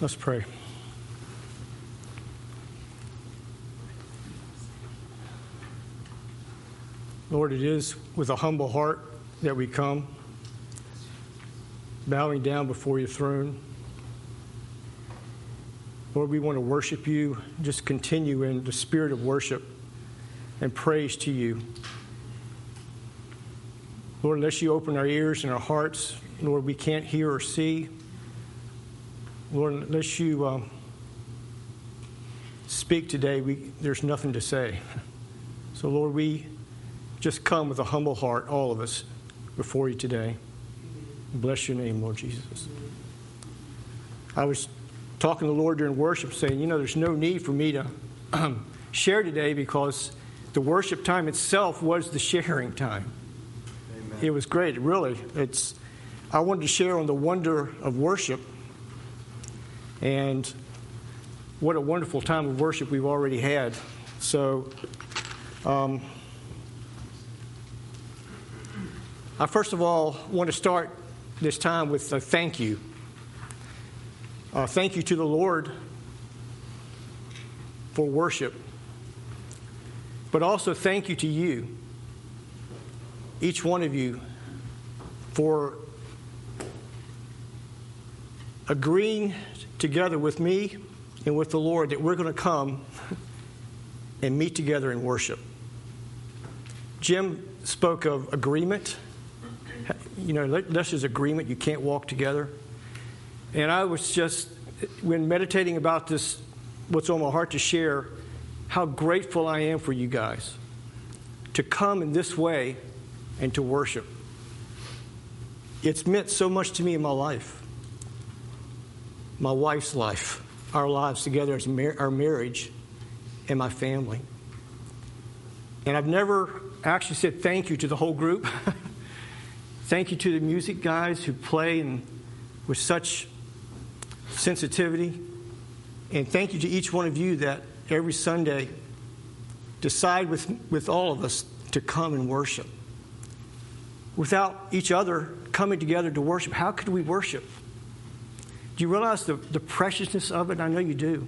Let's pray. Lord, it is with a humble heart that we come, bowing down before your throne. Lord, we want to worship you, just continue in the spirit of worship and praise to you. Lord, unless you open our ears and our hearts, Lord, we can't hear or see. Lord, unless you speak today, there's nothing to say. So, Lord, we just come with a humble heart, all of us, before you today. Bless your name, Lord Jesus. I was talking to the Lord during worship, saying, there's no need for me to share today because the worship time itself was the sharing time. Amen. It was great, really. I wanted to share on the wonder of worship and what a wonderful time of worship we've already had. So, I first of all want to start this time with a thank you. Thank you to the Lord for worship. But also thank you to you, each one of you, for agreeing together with me and with the Lord that we're going to come and meet together in worship. Jim spoke of agreement. This is agreement. You can't walk together. And I was just, when meditating about this, what's on my heart to share, how grateful I am for you guys to come in this way and to worship. It's meant so much to me in my life, my wife's life, our lives together as our marriage and my family. And I've never actually said thank you to the whole group. Thank you to the music guys who play and with such sensitivity. And thank you to each one of you that every Sunday decide with all of us to come and worship. Without each other coming together to worship, how could we worship? Do you realize the preciousness of it? I know you do.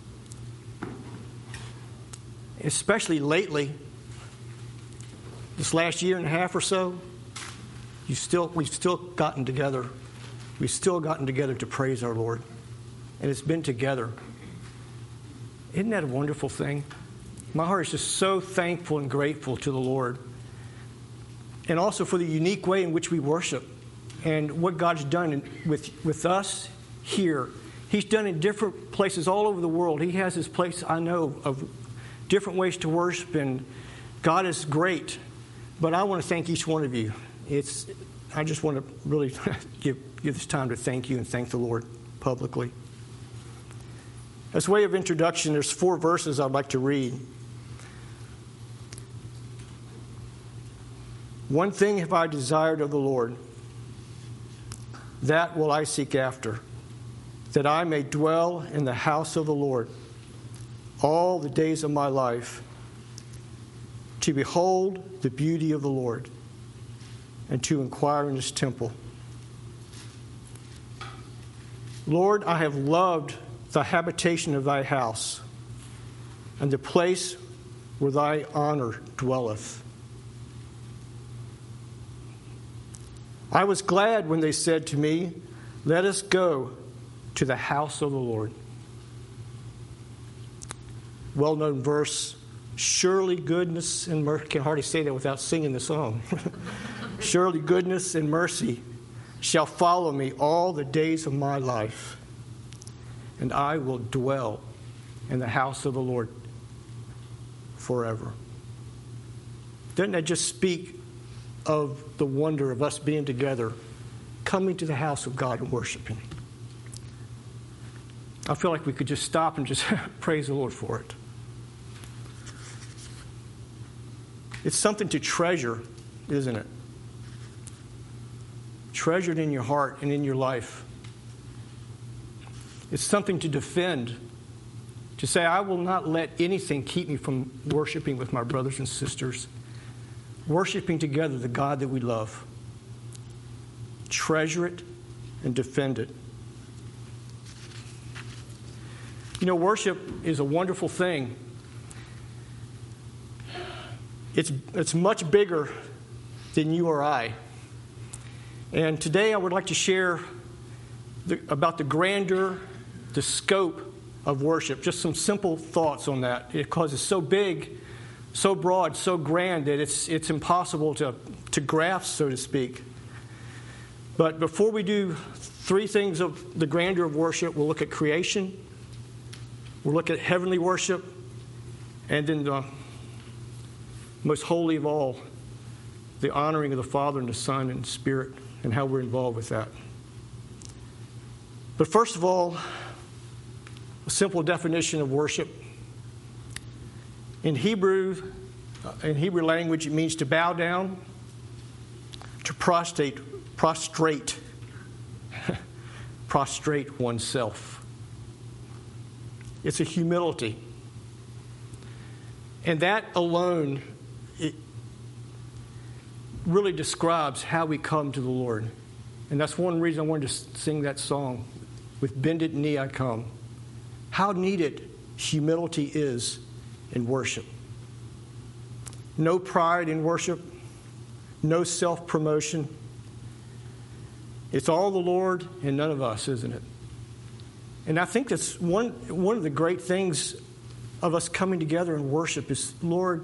Especially lately, this last year and a half or so, we've still gotten together. We've still gotten together to praise our Lord. And it's been together. Isn't that a wonderful thing? My heart is just so thankful and grateful to the Lord. And also for the unique way in which we worship and what God's done with us here. He's done in different places all over the world. He has his place, I know, of different ways to worship, and God is great. But I want to thank each one of you. I just want to really give this time to thank you and thank the Lord publicly. As a way of introduction, there's 4 verses I'd like to read. One thing have I desired of the Lord, that will I seek after, that I may dwell in the house of the Lord all the days of my life, to behold the beauty of the Lord, and to inquire in his temple. Lord, I have loved the habitation of thy house, and the place where thy honor dwelleth. I was glad when they said to me, let us go to the house of the Lord. Well-known verse, surely goodness and mercy, I can hardly say that without singing the song. Surely goodness and mercy shall follow me all the days of my life, and I will dwell in the house of the Lord forever. Doesn't that just speak of the wonder of us being together, coming to the house of God and worshiping? I feel like we could just stop and just praise the Lord for it. It's something to treasure, isn't it? Treasured in your heart and in your life. It's something to defend, to say, I will not let anything keep me from worshiping with my brothers and sisters, worshiping together the God that we love. Treasure it and defend it. You know, worship is a wonderful thing. It's much bigger than you or I. And today I would like to share about the grandeur, the scope of worship. Just some simple thoughts on that, because it's so big, so broad, so grand that it's impossible to grasp, so to speak. But before we do three things of the grandeur of worship, we'll look at creation, we'll look at heavenly worship, and then the most holy of all, the honoring of the Father and the Son and the Spirit, and how we're involved with that. But first of all, a simple definition of worship. In Hebrew language, it means to bow down, to prostrate oneself. It's a humility. And that alone, it really describes how we come to the Lord. And that's one reason I wanted to sing that song, "With bended knee I come." How needed humility is in worship. No pride in worship, no self-promotion. It's all the Lord and none of us, isn't it? And I think that's one of the great things of us coming together in worship is, Lord,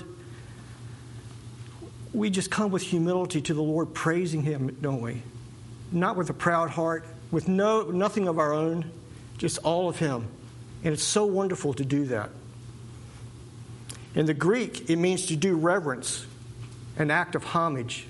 we just come with humility to the Lord, praising Him, don't we? Not with a proud heart, with nothing of our own, just all of Him. And it's so wonderful to do that. In the Greek, it means to do reverence, an act of homage,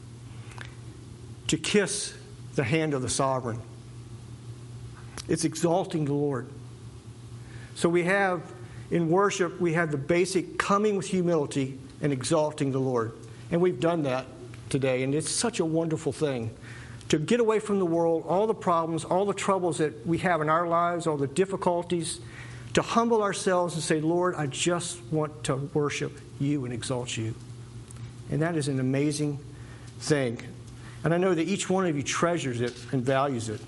to kiss the hand of the sovereign. It's exalting the Lord. So we have, in worship, we have the basic coming with humility and exalting the Lord. And we've done that today, and it's such a wonderful thing. To get away from the world, all the problems, all the troubles that we have in our lives, all the difficulties, to humble ourselves and say, Lord, I just want to worship you and exalt you. And that is an amazing thing. And I know that each one of you treasures it and values it.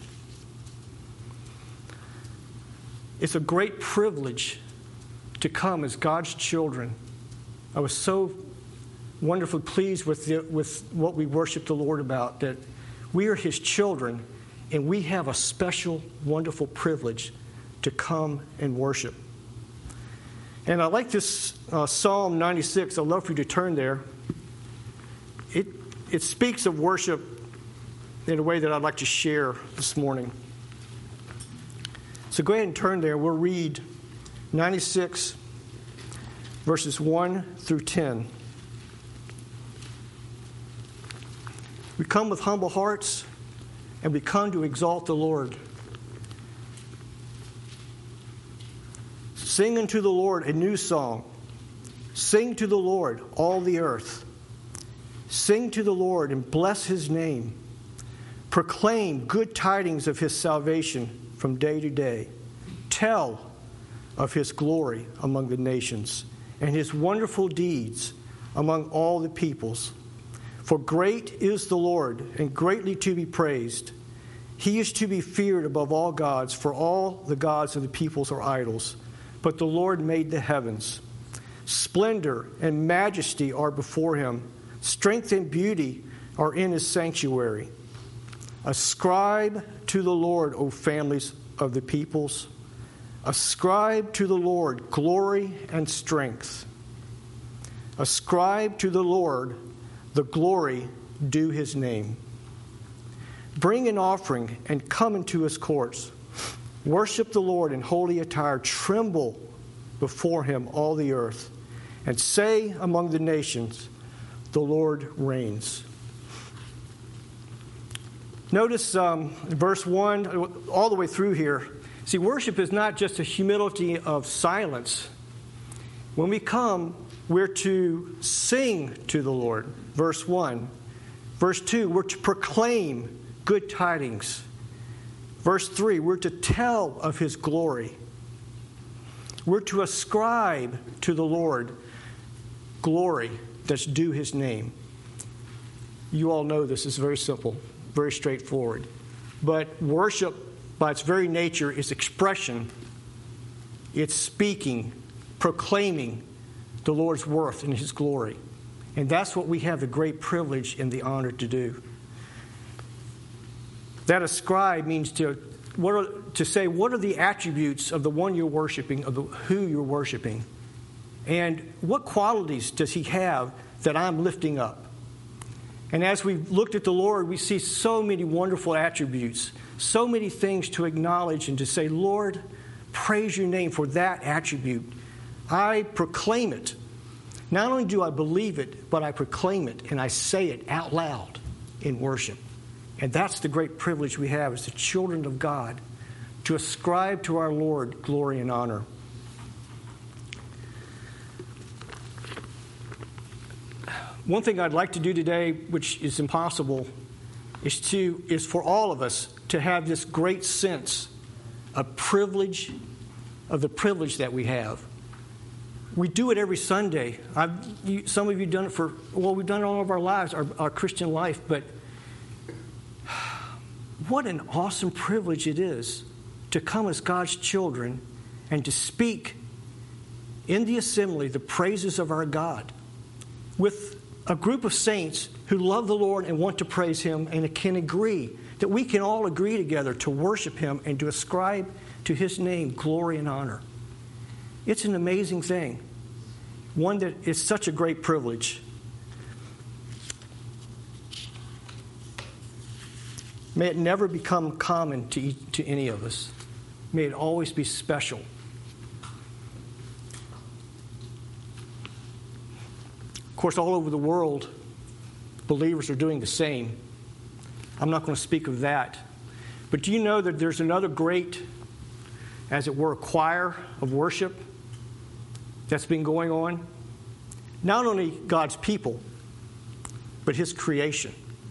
It's a great privilege to come as God's children. I was so wonderfully pleased with what we worship the Lord about, that we are His children, and we have a special, wonderful privilege to come and worship. And I like this Psalm 96. I'd love for you to turn there. It speaks of worship in a way that I'd like to share this morning. So go ahead and turn there. We'll read 96, verses 1 through 10. We come with humble hearts, and we come to exalt the Lord. Sing unto the Lord a new song. Sing to the Lord, all the earth. Sing to the Lord and bless His name. Proclaim good tidings of His salvation from day to day. Tell of His glory among the nations and His wonderful deeds among all the peoples. For great is the Lord, and greatly to be praised. He is to be feared above all gods, for all the gods of the peoples are idols. But the Lord made the heavens. Splendor and majesty are before Him. Strength and beauty are in His sanctuary. Ascribe to the Lord, O families of the peoples. Ascribe to the Lord glory and strength. Ascribe to the Lord the glory due His name. Bring an offering and come into His courts. Worship the Lord in holy attire. Tremble before Him, all the earth. And say among the nations, the Lord reigns. Notice verse 1, all the way through here. See, worship is not just a humility of silence. When we come, we're to sing to the Lord. Verse 1. Verse 2, we're to proclaim good tidings. Verse 3, we're to tell of His glory. We're to ascribe to the Lord glory that's due His name. You all know this is very simple, very straightforward. But worship, by its very nature, is expression It's speaking, proclaiming the Lord's worth and His glory. And that's what we have the great privilege and the honor to do. That ascribe means to say what are the attributes of the one you're worshiping, of who you're worshiping. And what qualities does He have that I'm lifting up? And as we've looked at the Lord, we see so many wonderful attributes, so many things to acknowledge and to say, Lord, praise your name for that attribute. I proclaim it. Not only do I believe it, but I proclaim it and I say it out loud in worship. And that's the great privilege we have as the children of God, to ascribe to our Lord glory and honor. One thing I'd like to do today, which is impossible, is for all of us to have this great sense of privilege, of the privilege that we have. We do it every Sunday. Some of you done it we've done it all of our lives, our Christian life, but what an awesome privilege it is to come as God's children and to speak in the assembly the praises of our God with a group of saints who love the Lord and want to praise Him and can agree, that we can all agree together to worship Him and to ascribe to His name glory and honor. It's an amazing thing, one that is such a great privilege. May it never become common to any of us. May it always be special. Of course, all over the world, believers are doing the same. I'm not going to speak of that. But do you know that there's another great, as it were, choir of worship that's been going on? Not only God's people, but His creation.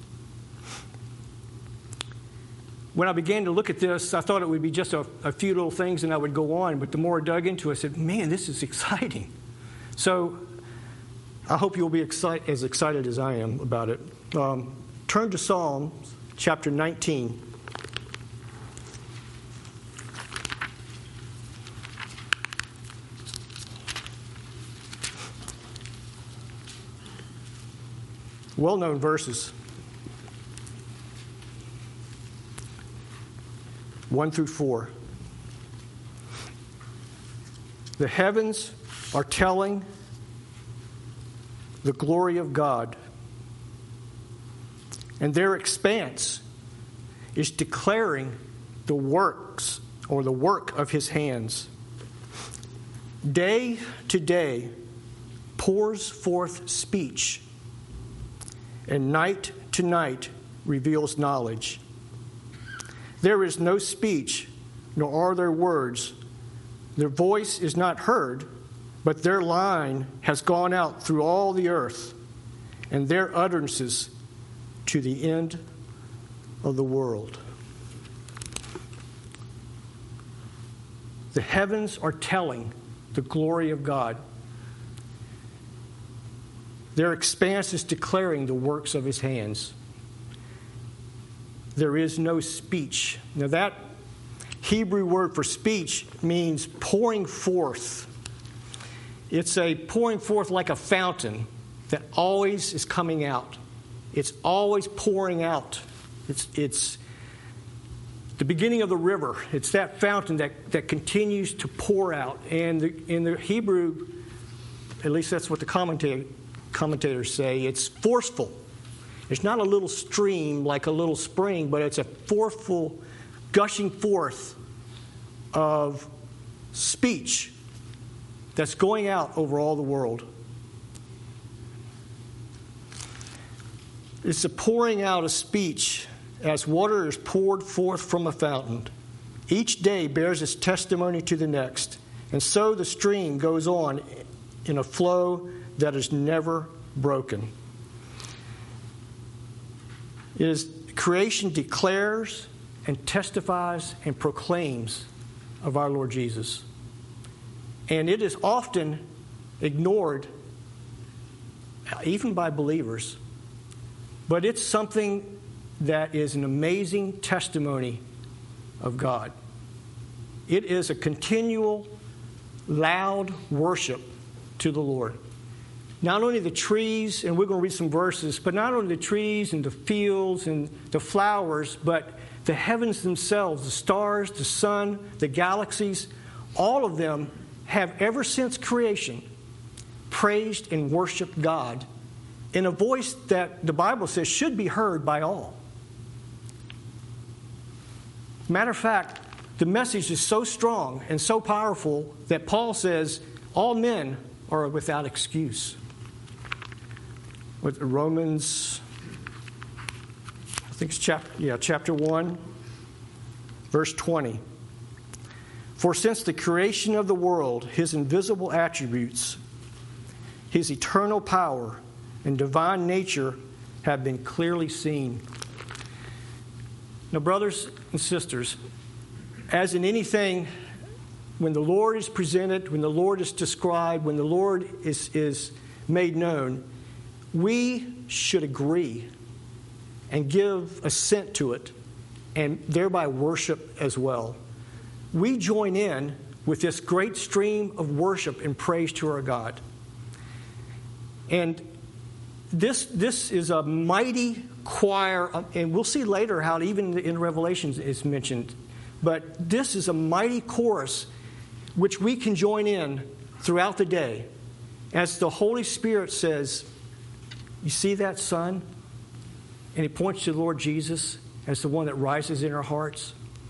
When I began to look at this, I thought it would be just a few little things and I would go on. But the more I dug into it, I said, man, this is exciting. So I hope you'll be as excited as I am about it. Turn to Psalms chapter 19. Well-known verses. 1 through 4. The heavens are telling the glory of God, and their expanse is declaring the works or the work of His hands. Day to day pours forth speech, and night to night reveals knowledge. There is no speech, nor are there words. Their voice is not heard, but their line has gone out through all the earth, and their utterances to the end of the world. The heavens are telling the glory of God. Their expanse is declaring the works of His hands. There is no speech. Now that Hebrew word for speech means pouring forth. It's a pouring forth like a fountain that always is coming out. It's always pouring out. It's the beginning of the river. It's that fountain that continues to pour out. And in the Hebrew, at least that's what the commentators say, it's forceful. It's not a little stream like a little spring, but it's a forceful gushing forth of speech that's going out over all the world. It's a pouring out of speech as water is poured forth from a fountain. Each day bears its testimony to the next, and so the stream goes on in a flow that is never broken. It is creation declares and testifies and proclaims of our Lord Jesus. And it is often ignored, even by believers. But it's something that is an amazing testimony of God. It is a continual loud worship to the Lord. Not only the trees, and we're going to read some verses, but not only the trees and the fields and the flowers, but the heavens themselves, the stars, the sun, the galaxies, all of them have ever since creation praised and worshiped God in a voice that the Bible says should be heard by all. Matter of fact, the message is so strong and so powerful that Paul says all men are without excuse. With Romans, I think it's chapter 1, verse 20. For since the creation of the world, his invisible attributes, his eternal power and divine nature have been clearly seen. Now, brothers and sisters, as in anything, when the Lord is presented, when the Lord is described, when the Lord is made known, we should agree and give assent to it and thereby worship as well. We join in with this great stream of worship and praise to our God. And this is a mighty choir, and we'll see later how even in Revelations it's mentioned. But this is a mighty chorus which we can join in throughout the day as the Holy Spirit says, you see that sun? And he points to the Lord Jesus as the one that rises in our hearts.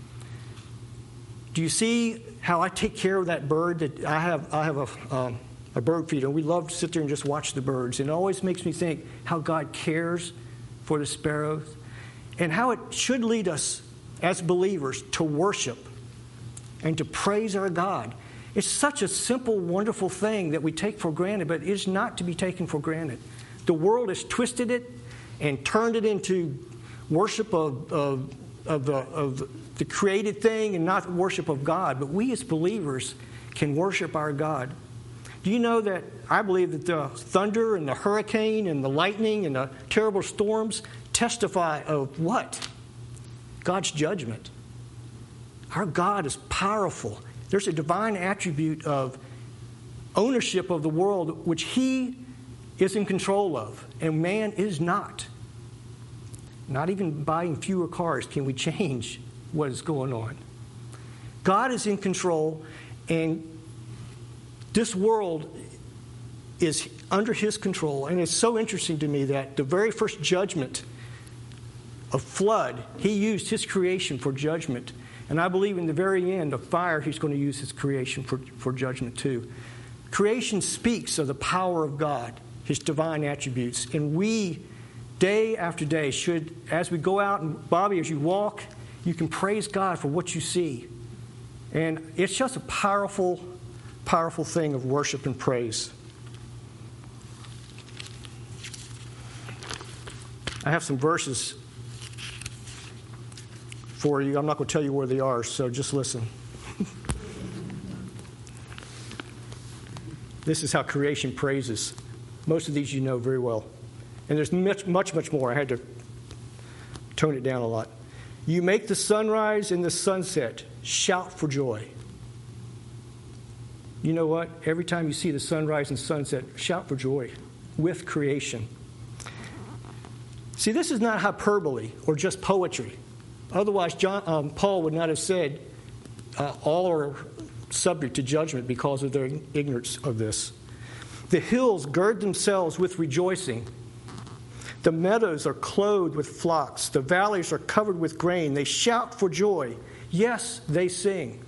Do you see how I take care of that bird? That I have a bird feeder, and we love to sit there and just watch the birds. And it always makes me think how God cares for the sparrows and how it should lead us as believers to worship and to praise our God. It's such a simple, wonderful thing that we take for granted, but it is not to be taken for granted. The world has twisted it and turned it into worship of the created thing and not worship of God. But we as believers can worship our God. Do you know that I believe that the thunder and the hurricane and the lightning and the terrible storms testify of what? God's judgment. Our God is powerful. There's a divine attribute of ownership of the world which He is in control of, and man is not. Not even buying fewer cars can we change what is going on. God is in control, and this world is under His control. And it's so interesting to me that the very first judgment of flood, He used His creation for judgment. And I believe in the very end of fire, He's going to use His creation for judgment too. Creation speaks of the power of God, His divine attributes. And we, day after day, should, as we go out, and Bobby, as you walk, you can praise God for what you see. And it's just a powerful, powerful thing of worship and praise. I have some verses for you. I'm not going to tell you where they are, so just listen. This is how creation praises. Most of these you know very well. And there's much more. I had to tone it down a lot. You make the sunrise and the sunset. Shout for joy. You know what? Every time you see the sunrise and sunset, shout for joy with creation. See, this is not hyperbole or just poetry. Otherwise, Paul would not have said all are subject to judgment because of their ignorance of this. The hills gird themselves with rejoicing. The meadows are clothed with flocks. The valleys are covered with grain. They shout for joy. Yes, they sing.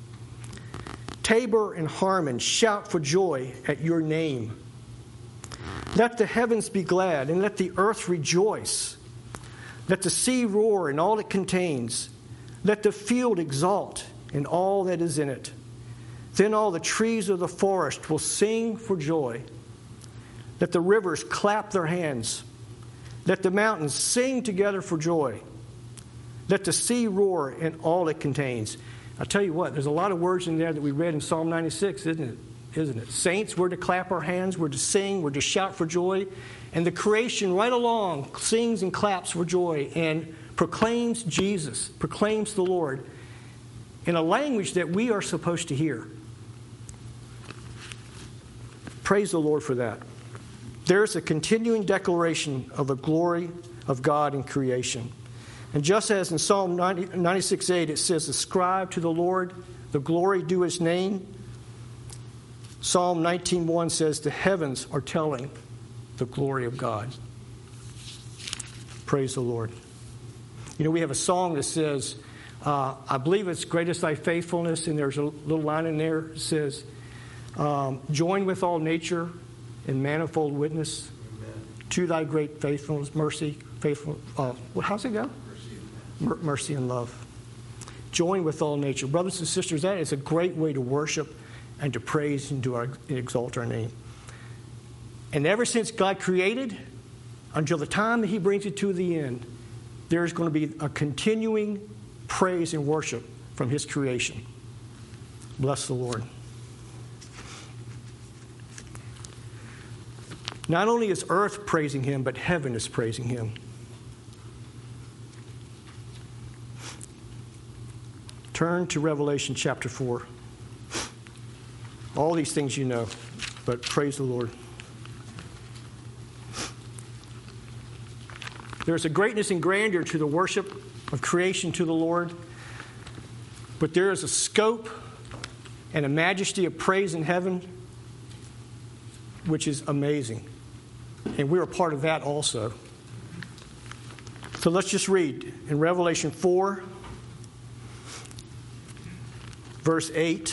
Tabor and Harmon shout for joy at your name. Let the heavens be glad, and let the earth rejoice. Let the sea roar and all it contains. Let the field exult and all that is in it. Then all the trees of the forest will sing for joy. Let the rivers clap their hands. Let the mountains sing together for joy. Let the sea roar and all it contains. I'll tell you what, there's a lot of words in there that we read in Psalm 96, isn't it? Saints, we're to clap our hands, we're to sing, we're to shout for joy. And the creation right along sings and claps for joy and proclaims Jesus, proclaims the Lord in a language that we are supposed to hear. Praise the Lord for that. There's a continuing declaration of the glory of God in creation. And just as in Psalm 96:8 it says, ascribe to the Lord the glory due his name, Psalm 19:1 says, the heavens are telling the glory of God. Praise the Lord. You know, we have a song that says, I believe it's great is thy faithfulness, and there's a little line in there that says, join with all nature in manifold witness to thy great faithfulness, mercy, faithful. How's it go? Mercy and love. Join with all nature. Brothers and sisters, that is a great way to worship and to praise and to exalt our name. And ever since God created, until the time that he brings it to the end, there's going to be a continuing praise and worship from his creation. Bless the Lord. Not only is earth praising him, but heaven is praising him. Turn to Revelation chapter 4. All these things you know, but praise the Lord. There's a greatness and grandeur to the worship of creation to the Lord, but there is a scope and a majesty of praise in heaven which is amazing. And we're a part of that also. So let's just read in Revelation 4, verse 8.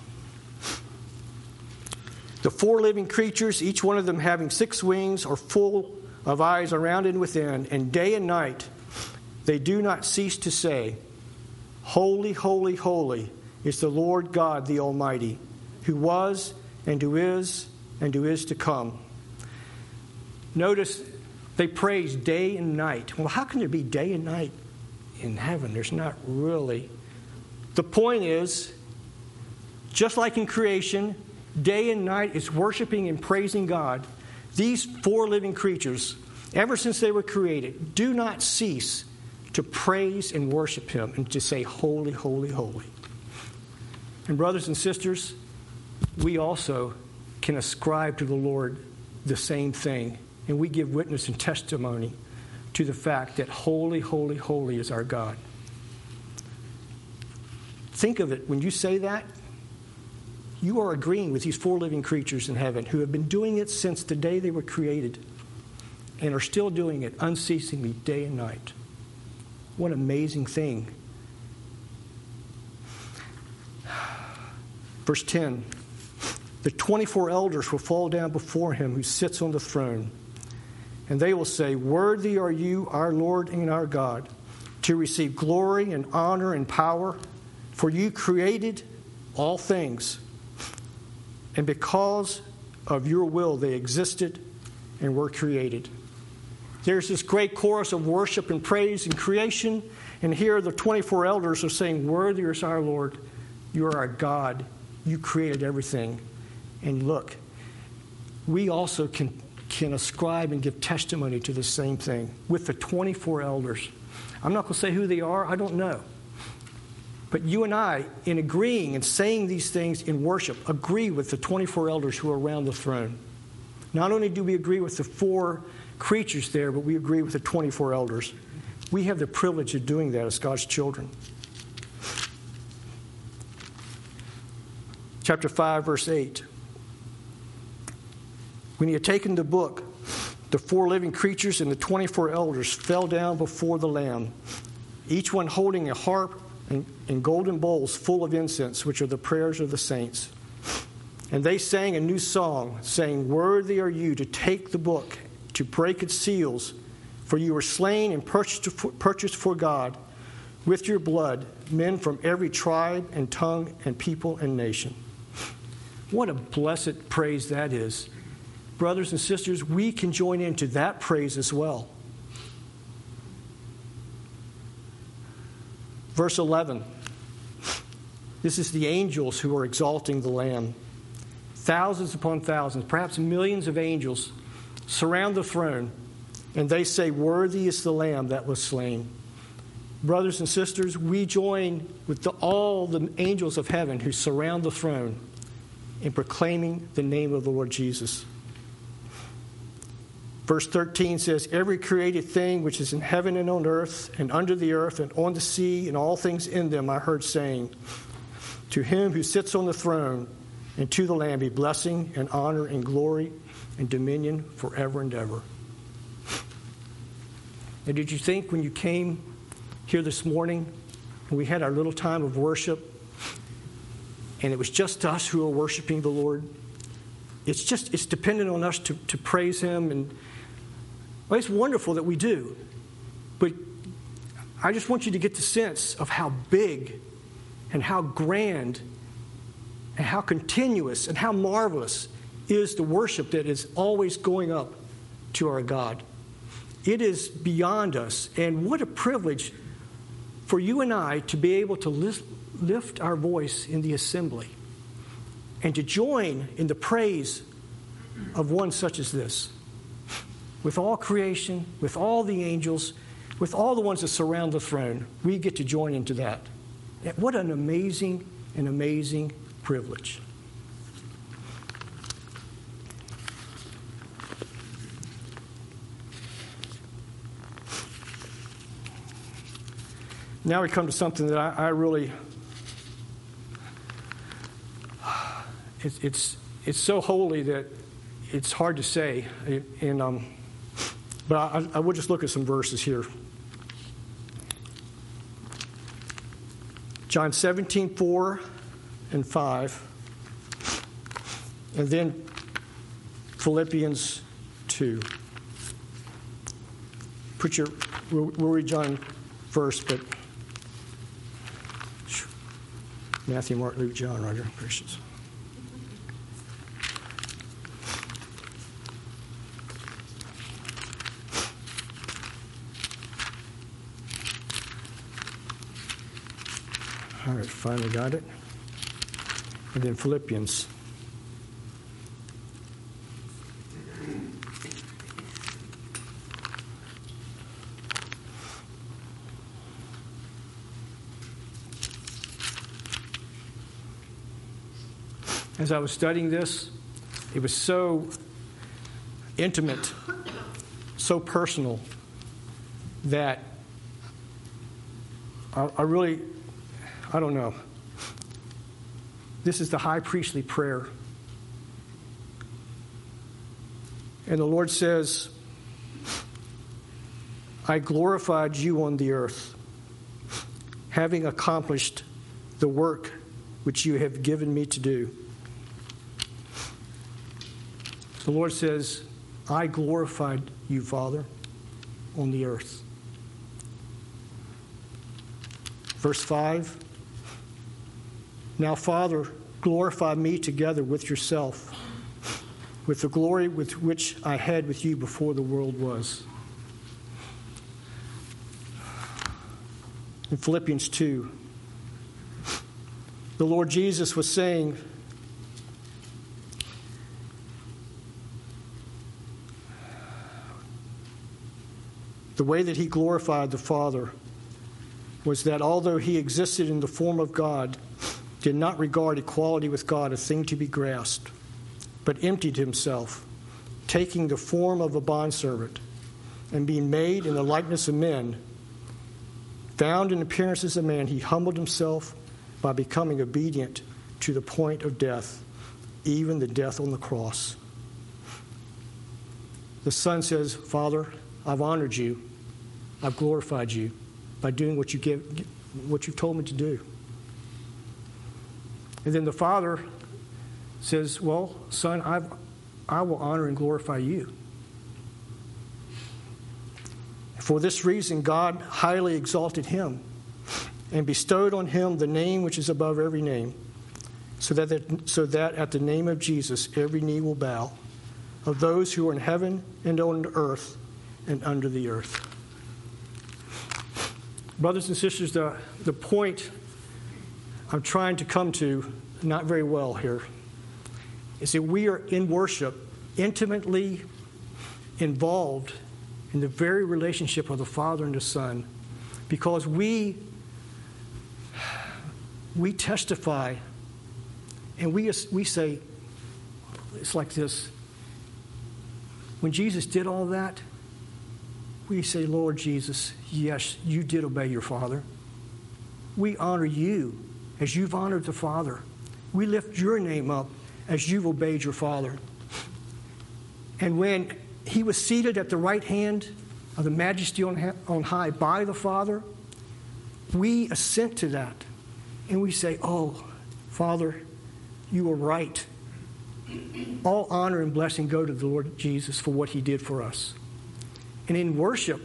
The four living creatures, each one of them having 6 wings, are full of eyes around and within, and day and night they do not cease to say, Holy, holy, holy is the Lord God the Almighty, who was and who is to come. Notice they praise day and night. Well, how can there be day and night in heaven? There's not really. The point is, just like in creation, day and night is worshiping and praising God. These 4 living creatures, ever since they were created, do not cease to praise and worship him and to say, holy, holy, holy. And brothers and sisters, we also can ascribe to the Lord the same thing. And we give witness and testimony to the fact that holy, holy, holy is our God. Think of it. When you say that, you are agreeing with these 4 living creatures in heaven who have been doing it since the day they were created and are still doing it unceasingly day and night. What an amazing thing. Verse 10, the 24 elders will fall down before him who sits on the throne, and they will say, Worthy are you, our Lord and our God, to receive glory and honor and power, for you created all things, and because of your will they existed and were created. There's this great chorus of worship and praise in creation, and here the 24 elders are saying, Worthy is our Lord, you are our God, you created everything. And look, we also can ascribe and give testimony to the same thing with the 24 elders. I'm not going to say who they are, I don't know. But you and I, in agreeing and saying these things in worship, agree with the 24 elders who are around the throne. Not only do we agree with the 4 creatures there, but we agree with the 24 elders. We have the privilege of doing that as God's children. Chapter 5, verse 8. When he had taken the book, the 4 living creatures and the 24 elders fell down before the Lamb, each one holding a harp and golden bowls full of incense, which are the prayers of the saints. And they sang a new song, saying, Worthy are you to take the book, to break its seals, for you were slain and purchased for God with your blood men from every tribe and tongue and people and nation. What a blessed praise that is. Brothers and sisters, we can join into that praise as well. Verse 11. This is the angels who are exalting the Lamb. Thousands upon thousands, perhaps millions of angels surround the throne, and they say, Worthy is the Lamb that was slain. Brothers and sisters, we join with all the angels of heaven who surround the throne, in proclaiming the name of the Lord Jesus. Verse 13 says, every created thing which is in heaven and on earth and under the earth and on the sea and all things in them I heard saying, to him who sits on the throne and to the Lamb be blessing and honor and glory and dominion forever and ever. And did you think when you came here this morning and we had our little time of worship and it was just us who were worshiping the Lord? It's dependent on us to praise him. And well, it's wonderful that we do. But I just want you to get the sense of how big and how grand and how continuous and how marvelous is the worship that is always going up to our God. It is beyond us. And what a privilege for you and I to be able to lift our voice in the assembly and to join in the praise of one such as this. With all creation, with all the angels, with all the ones that surround the throne, we get to join into that. What an amazing privilege. Now we come to something that I really, it's so holy that it's hard to say. But I will just look at some verses here. John 17:4 and 5, and then Philippians 2. We'll read John first, but Matthew, Mark, Luke, John, Roger, Christians. All right, finally got it. And then Philippians. As I was studying this, it was so intimate, so personal, that I don't know. This is the high priestly prayer. And the Lord says, I glorified you on the earth, having accomplished the work which you have given me to do. The Lord says, I glorified you, Father, on the earth. Verse 5, now, Father, glorify me together with yourself, with the glory with which I had with you before the world was. In Philippians 2, the Lord Jesus was saying, the way that he glorified the Father was that although he existed in the form of God, did not regard equality with God a thing to be grasped, but emptied himself, taking the form of a bondservant, and being made in the likeness of men. Found in appearance as a man, he humbled himself by becoming obedient to the point of death, even the death on the cross. The Son says, Father, I've honored you. I've glorified you by doing what you've told me to do. And then the Father says, well, Son, I will honor and glorify you. For this reason, God highly exalted him and bestowed on him the name which is above every name, so that at the name of Jesus every knee will bow, of those who are in heaven and on earth and under the earth. Brothers and sisters, the point I'm trying to come to, not very well here, is that we are in worship intimately involved in the very relationship of the Father and the Son, because we testify And we say, it's like this. When Jesus did all that, we say, Lord Jesus, yes, you did obey your Father. We honor you as you've honored the Father. We lift your name up as you've obeyed your Father. And when he was seated at the right hand of the Majesty on high by the Father, we assent to that. And we say, oh, Father, you were right. All honor and blessing go to the Lord Jesus for what he did for us. And in worship,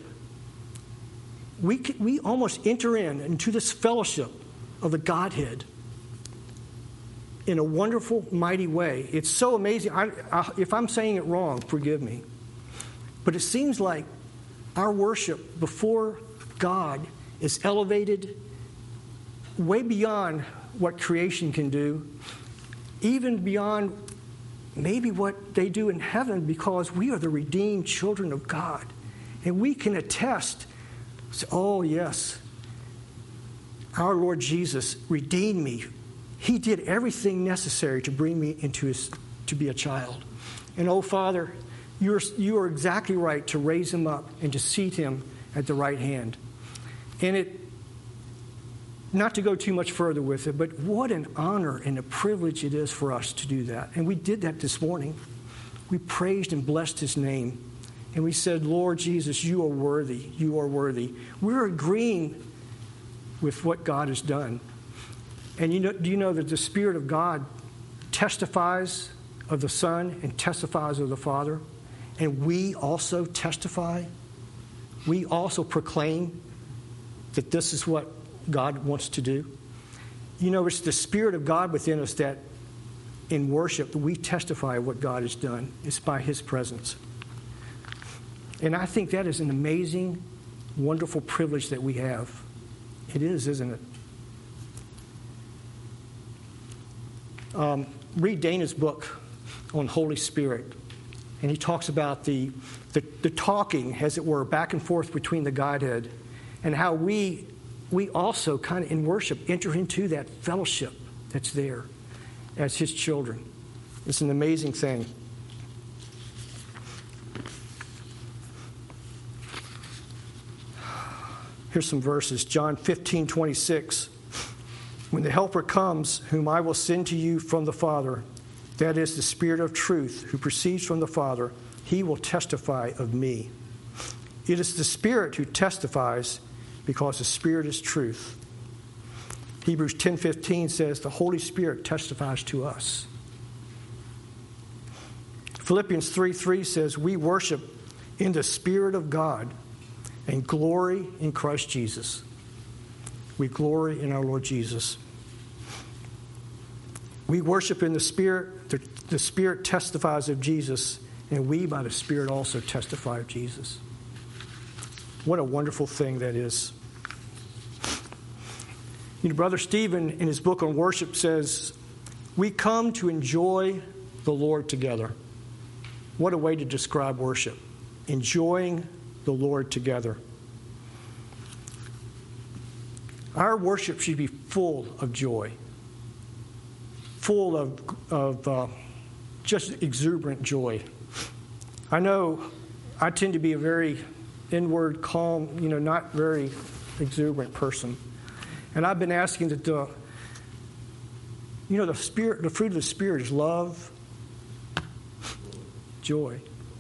we almost enter into this fellowship of the Godhead in a wonderful, mighty way. It's so amazing. If I'm saying it wrong, forgive me. But it seems like our worship before God is elevated way beyond what creation can do, even beyond maybe what they do in heaven, because we are the redeemed children of God. And we can attest, oh yes, our Lord Jesus redeemed me. He did everything necessary to bring me to be a child. And oh Father, you are exactly right to raise him up and to seat him at the right hand. And not to go too much further with it, but what an honor and a privilege it is for us to do that. And we did that this morning. We praised and blessed his name. And we said, Lord Jesus, you are worthy. You are worthy. We're agreeing with what God has done. And do you know that the Spirit of God testifies of the Son and testifies of the Father? And we also testify. We also proclaim that this is what God wants to do. You know, it's the Spirit of God within us that in worship we testify of what God has done. It's by his presence. And I think that is an amazing, wonderful privilege that we have. It is, isn't it? Read Dana's book on Holy Spirit. And he talks about the talking, as it were, back and forth between the Godhead, and how we also kind of in worship enter into that fellowship that's there as his children. It's an amazing thing. Here's some verses. John 15:26. When the Helper comes, whom I will send to you from the Father, that is the Spirit of truth, who proceeds from the Father, he will testify of me. It is the Spirit who testifies, because the Spirit is truth. Hebrews 10:15 says the Holy Spirit testifies to us. Philippians 3:3 says we worship in the Spirit of God and glory in Christ Jesus. We glory in our Lord Jesus. We worship in the Spirit. The Spirit testifies of Jesus, and we by the Spirit also testify of Jesus. What a wonderful thing that is. You know, Brother Stephen, in his book on worship, says, we come to enjoy the Lord together. What a way to describe worship. Enjoying the Lord together. Our worship should be full of joy. Full of just exuberant joy. I know I tend to be a very inward, calm, not very exuberant person. And I've been asking that the fruit of the Spirit is love, joy.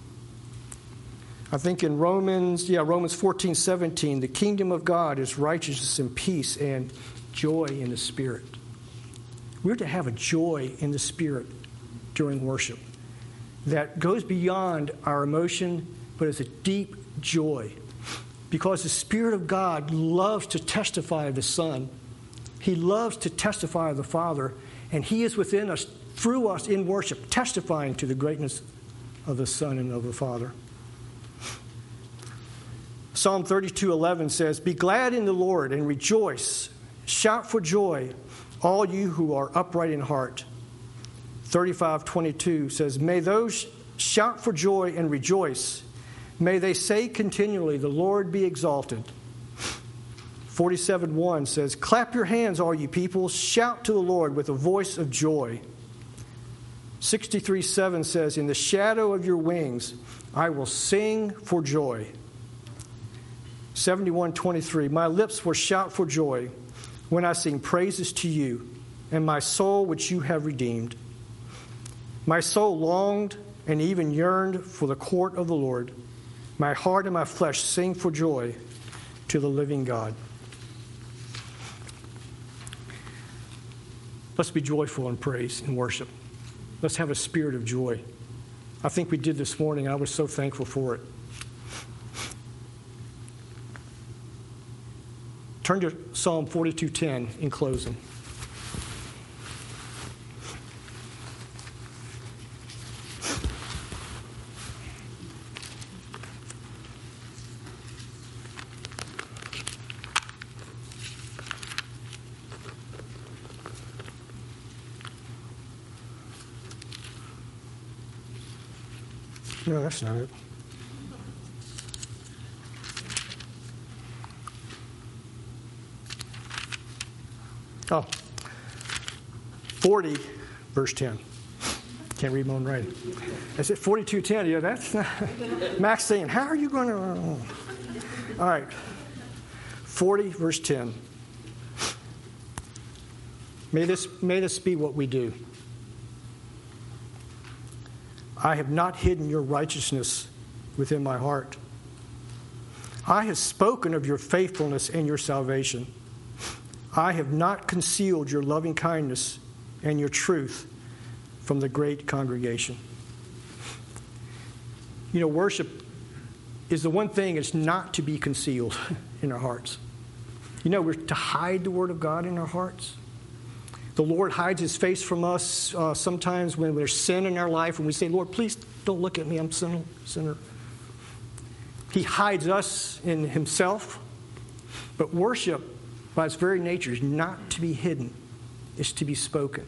I think in Romans 14:17, the kingdom of God is righteousness and peace and joy in the Spirit. We're to have a joy in the Spirit during worship that goes beyond our emotion, but is a deep joy. Because the Spirit of God loves to testify of the Son. He loves to testify of the Father. And he is within us, through us in worship, testifying to the greatness of the Son and of the Father. Psalm 32:11 says, be glad in the Lord and rejoice. Shout for joy, all you who are upright in heart. 35:22 says, may those shout for joy and rejoice. May they say continually, the Lord be exalted. 47:1 says, clap your hands, all you people. Shout to the Lord with a voice of joy. 63:7 says, in the shadow of your wings, I will sing for joy. 71:23, my lips will shout for joy when I sing praises to you, and my soul which you have redeemed. My soul longed and even yearned for the court of the Lord. My heart and my flesh sing for joy to the living God. Let's be joyful in praise and worship. Let's have a spirit of joy. I think we did this morning. I was so thankful for it. Turn to Psalm 42:10 in closing. No, that's not it. Oh, 40, verse 10. Can't read my own writing. I said 42:10. Yeah, that's not. Max saying, how are you going to? All right. 40, verse 10. May this be what we do. I have not hidden your righteousness within my heart. I have spoken of your faithfulness and your salvation. I have not concealed your loving kindness and your truth from the great congregation. You know, worship is the one thing that's not to be concealed in our hearts. You know, we're to hide the Word of God in our hearts. The Lord hides His face from us sometimes when there's sin in our life, and we say, Lord, please don't look at me, I'm a sinner. He hides us in Himself. But worship, by its very nature, is not to be hidden. It's to be spoken.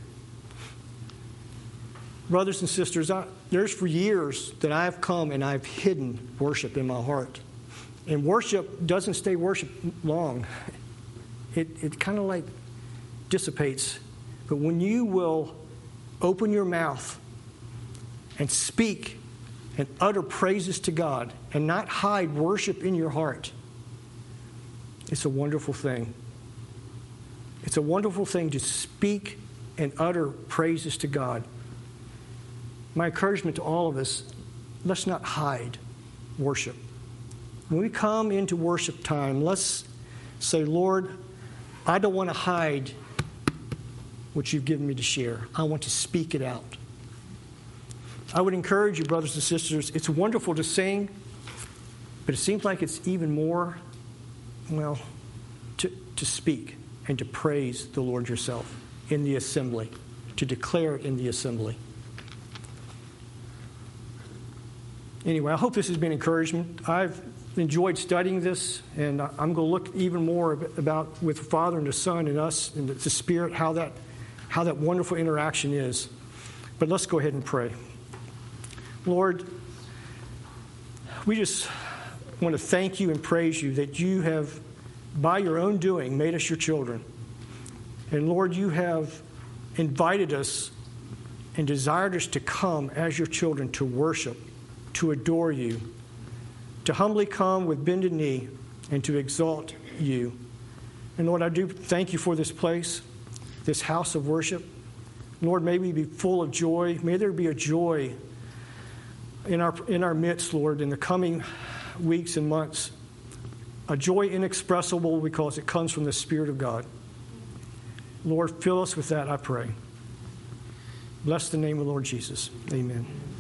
Brothers and sisters, there's for years that I've come and I've hidden worship in my heart. And worship doesn't stay worship long. It kind of like dissipates. But when you will open your mouth and speak and utter praises to God and not hide worship in your heart, it's a wonderful thing. It's a wonderful thing to speak and utter praises to God. My encouragement to all of us, let's not hide worship. When we come into worship time, let's say, Lord, I don't want to hide what you've given me to share. I want to speak it out. I would encourage you, brothers and sisters, it's wonderful to sing, but it seems like it's even more, to speak and to praise the Lord yourself in the assembly, to declare it in the assembly. Anyway, I hope this has been encouragement. I've enjoyed studying this, and I'm going to look even more about with the Father and the Son and us and the Spirit, how that wonderful interaction is. But let's go ahead and pray. Lord, we just want to thank you and praise you that you have, by your own doing, made us your children. And Lord, you have invited us and desired us to come as your children to worship, to adore you, to humbly come with bended knee and to exalt you. And Lord, I do thank you for this place, this house of worship. Lord, may we be full of joy. May there be a joy in our midst, Lord, in the coming weeks and months. A joy inexpressible because it comes from the Spirit of God. Lord, fill us with that, I pray. Bless the name of the Lord Jesus. Amen.